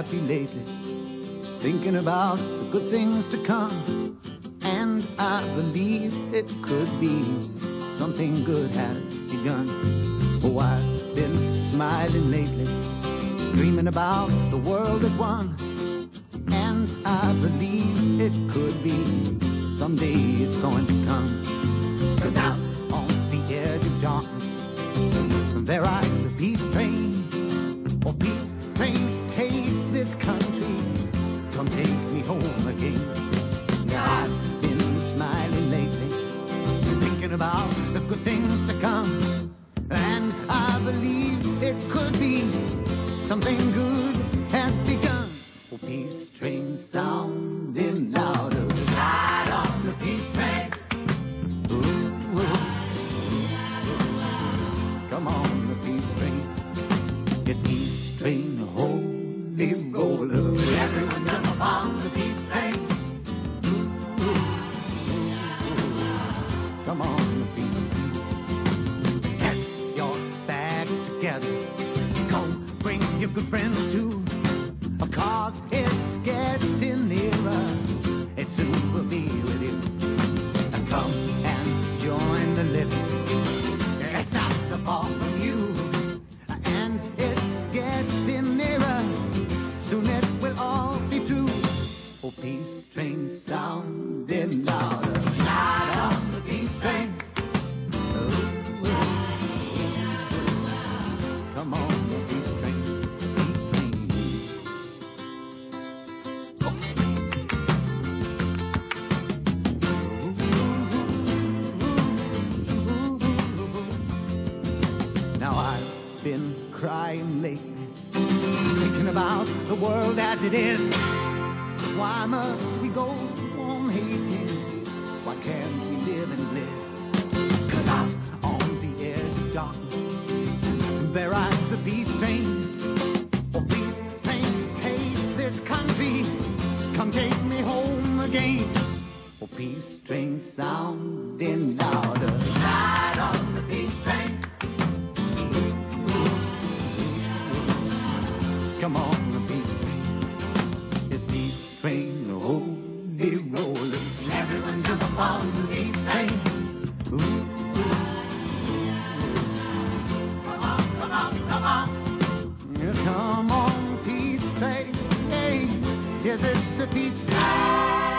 happy lately, thinking about the good things to come. And I believe it could be something good has begun. Oh, I've been smiling lately, dreaming about the world at one. And I believe it could be someday it's going to come. 'Cause out on the edge of darkness, there rides the peace train. Oh, peace train, take this country, come take me home again. Now I've been smiling lately, thinking about the good things to come. And I believe it could be something good has begun. Oh, peace train sounding louder, ride on the peace train. Ooh, ooh. Come on, the peace train. Get peace train, holy roller. Everyone jump on the peace train. Ooh, ooh. Come on, the peace train. Get your bags together. Go bring your good friends too. 'Cause it's getting nearer. It soon will be with you. Come and join the living. It's not so far from you. And it's getting nearer. Soon it will all be true. Oh, peace train sounding louder. Ride on the peace train. Oh, come on, the peace train. Peace train. Now I've been crying lately, thinking about the world as it is. Why must we go on hating? Why can't we live in bliss? 'Cause out on the edge of darkness, there rides a peace train. Oh, peace train, take this country, come take me home again. Oh, peace train sounding louder, ride on the peace train. Come on, the peace train. This peace train, holy roller. Everyone jump up on the peace train. Ooh, ooh. Come on, come on, come on. Yes, come on, peace train. Hey, yes, it's the peace train.